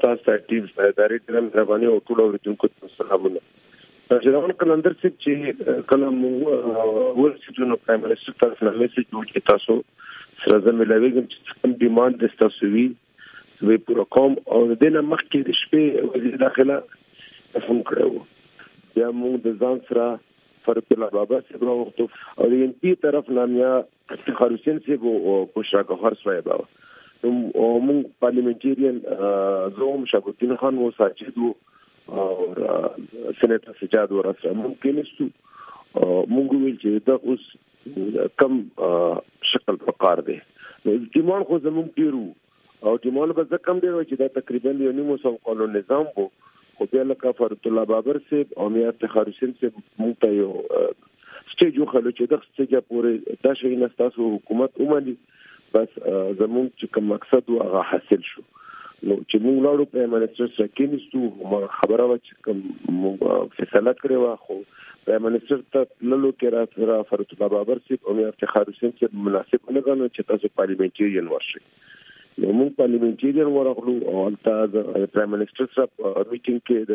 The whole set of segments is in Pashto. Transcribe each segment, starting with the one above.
تاسو ته ټیم ادارې ته مهرباني او ټول اوریدونکو ته سلامونه. ژوند کلندر چې کله موږ ورسېدو پرایم منسټر ته میسج وکړ تاسو سره زموږ چې کوم ډیماند د تاسو وی پورا کوم او د نه مخکې د شپې وزیر داخله فون کړو بیا موږ د ځان سره فرق الله بابا صاحب راوغوښتو او د ان پی طرف نامیا افتخار حسین صاحب او بشرا گوهر صاحب او موږ پارلیمنټریان زوم شاګردین خان و ساجد او سېنیټر سجاد ورسره ممکن است موږ ویل چې دا اوس کم شکل پکار دی ډیماند خو زموږ پیرو او ډیماند به کم دی چې دا تقریبا یو نیمه سو قانون نظام وو خو بیا لکه فرت الله بابر صاحب او میا افتخار حسین صاحب موږ ته یو سټیج خلک چې د سټیج پورې دا شي نه تاسو حکومت اومالي بس زموږ چې کوم مقصد هغه حاصل شو نو چې موږ لاړو په منسټر سره کېنستو ما خبره و چې کوم فیصله کړې و خو په منسټر ته لولو کې را فرت الله بابر صاحب او میا افتخار حسین صاحب مناسب نه غواړي چې تاسو پارلیمنټریان ورشئ نو موږ پارلیمنټریان ورغلو او البته د پرایم منسټر سره میټینګ کې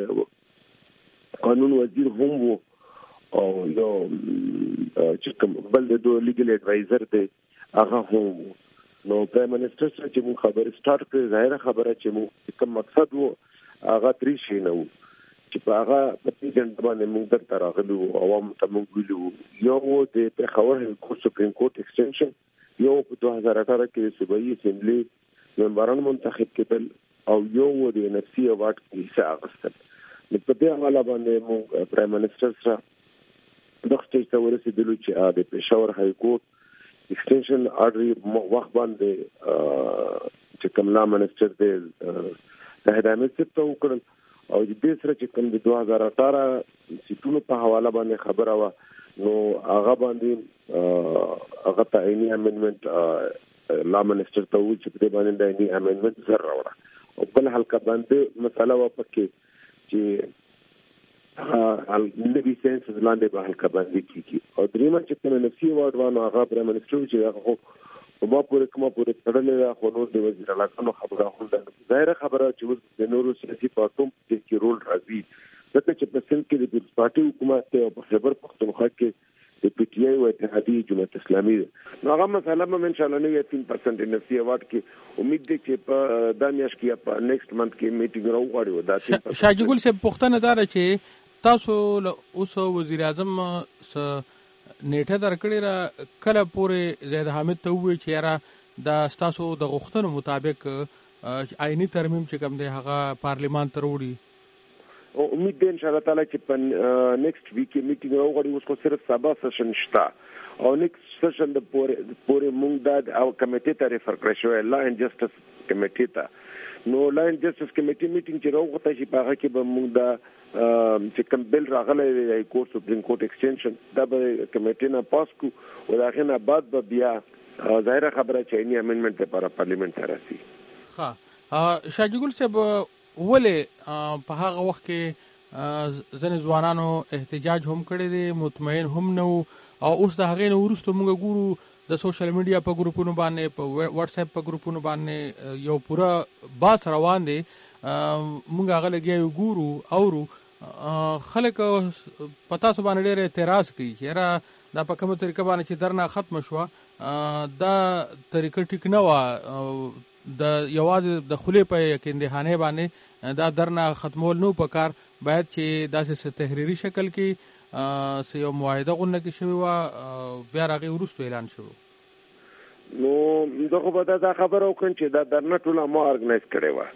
د قانون وزیر هم وو او یو چې کوم بل د لیګل اډوایزر دی هغه هم نو پرایم منسټر سره چې موږ خبرې سٹارټ کړې ظاهره خبره چې موږ کوم مقصد وو هغه تری شي نه وو چې په هغه په پیژند باندې موږ درته راغلو عوام ته موږ ویلو یو د پېښور هایکورټ سپریم کورټ ایکسټنشن یو په 2018 کې صوبایي اسمبلی ممبران منتخب کېدل او یو د ان اف سی اوارډ کې حصہ اخیستل نو په دې حواله باندې موږ پرایم منسټر سره د سټیج ته ورسېدلو چې د پېښور هایکورټ ایکسټنشن آرډر وخت باندې چې کوم لا منسټر دی د هدایت څخه وکړل او د دې سره چې کوم د 2018 سیټونو په حواله باندې خبره و نو هغه باندې هغه ته عیني امندمنت لا منسټر ته و چې په دې باندې د عیني امندمنت زر راوړه او بل حلقه باندې مسله و پکې چې نبی سینس لاندې به حلقه باندې کیږي او دریمه چې کوم نفسي وارد وانه هغه پر منسټر چې هغه ما پورې تړلې خو نور د وزیر اعلی کانو خبره هم ده ظاهر خبره چې د نورو سیاسي پارټو کې رول راځي ځکه چې په سند کې د پارټي حکومت او په خبر پښتونخوا کې د پی ټی آی او اتحادیه جماعت اسلامي نو هغه مسله به ان شاء الله نه 3% نفسي وارد کې امید ده چې په د میاشت کې په نیکسټ منث کې میټینګ راوغړي دا شاجګل صاحب پښتنه دار چې تاسو اوس وزیر اعظم نیټه درکړې را کله پورې زید حامد ته وی چې یاره د تاسو د غوښتنو مطابق آئینی ترمیم چې کوم دی هغه پارلیمان ته وروړي او امید ده ان شاء الله تعالی چې په نیکسټ ویک کې میټینګ راوغړي اوس خو صرف سبا سیشن شته او نیکسټ سیشن د پورې موږ د او کمیټې ته ریفر کړی شو لا ان جسټس کمیټې ته نو لا ان جسټس کمیټې میټینګ چې راوغته شي په هغه کې به موږ د چې کوم بل راغلی دی کورټ سپریم کورټ ایکسټنشن دا به کمیټې نه پاس کو او دا غنه بعد به بیا ظاهره خبره چې عیني امندمنت لپاره پارلیمنت ته راسي ها شاجګل صاحب ولې په هغه وخت کې ځنې ځوانانو احتجاج هم کړی دی مطمئن هم نه او اوس د هغې نه وروسته موږ ګورو د سوشل میډیا په ګروپونو باندې په واتس اپ په ګروپونو باندې یو پوره باس روان دی موږ هغه لګیا ګورو اورو خلک پتا سو باندې ډېر اعتراض کوي چې را دا په کومه طریقه باندې چې درنه ختم شو دا طریقه ټیک نه و د یوازې د خولې په یقیندهانه باندې دا درنه ختمول نو پکار باید چې داسې تحریری شکل کې یو معاهده غونډه کې شوی و بیا راغی ورستو اعلان شو نو دغه په دا خبره وکړم چې دا درنه ټول ما ارګنایز کړی و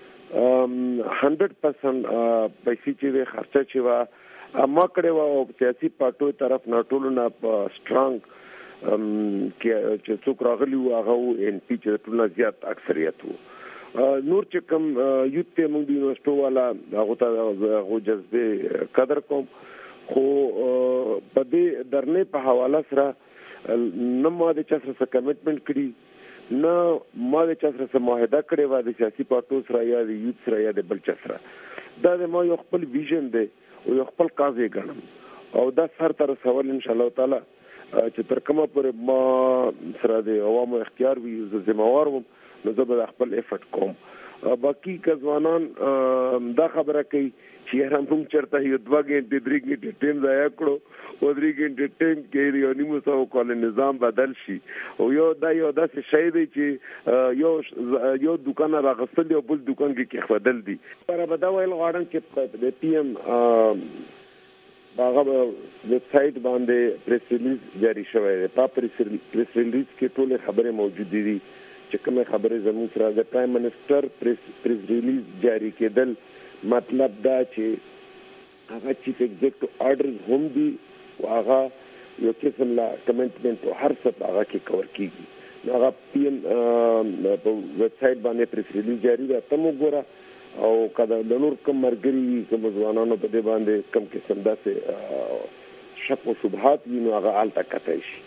100% پیسې چې خرچه چې و ما کړی و سیاسي پارټو طرف نه ټول نه سترونګ چې څوک راغلی و هغه ان پی چې ټول نه زیات اکثریت وو نور چې کوم یوت ته موږ د یونیورسيټي والا هغه ته جذبه قدر کوم خو په دې درنې په حواله سره نه ما د چا سره کمټمنټ کړی نه ما د چا سره معاهده کړې و د سیاسي پارټو سره یا د یوت سره یا د بل چا سره دا د ما یو خپل ویژن دی او یو خپل کاز یې ګڼم او دا سر تر سوال ان شاء الله تعالی چې تر کومه پورې ما سره د عوامو اختیار وي زه ذمہوار وم نو زه به خپل افورت کوم باقي ځوانان دا خبره کوي چې هم چرته یو 2 غنټې 3 غنټې ټیم ضایع کړو او 3 غنټې ټیم کې یو نیمه سو کال نظام بدل شي او یو داسې شی دی چې یو دکان راغستل یو بل دکان کې بدل دي پر بدا ویل غواړم چې د پی ام هغه ویب سټ باندې پریس ریلیز جاری شوی دی په پریس ریلیز کې ټول خبره موجود دي چې کومه خبره زموږ سره د پرایم منسٹر پریس ریلیز جاری کېدل مطلب دا چې هغه چیف ایگزیکټیو آرډرز هم دي او هغه یو قسم لا کمنټمنت او هر څه هغه کې کور کیږي هغه پی ام په ویب سټ باندې پریس ریلیز جاری ده تم وګوره او کله د نور کوم مرګري کوم ځوانانو په دې باندې کم قسم داسې شک او شبهات وینو هغه الته کتای شي